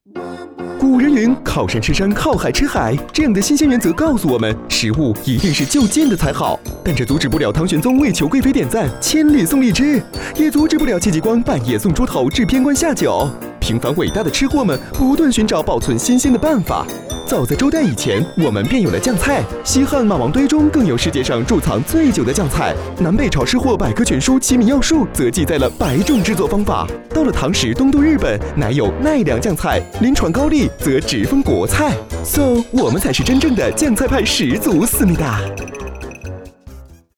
古人云：“靠山吃山，靠海吃海。”这样的新鲜原则告诉我们，食物一定是就近的才好。但这阻止不了唐玄宗为求贵妃点赞，千里送荔枝，也阻止不了戚继光半夜送猪头至偏官下酒。平凡伟大的吃货们不断寻找保存新鲜的办法。早在周代以前，我们便有了酱菜。西汉马王堆中更有世界上贮藏最久的酱菜。南北朝吃货百科全书《齐民要术》则记载了100种制作方法。到了唐时东渡日本，乃有奈良酱菜，临传高丽则直封国菜。So， 我们才是真正的酱菜派始祖，思密达。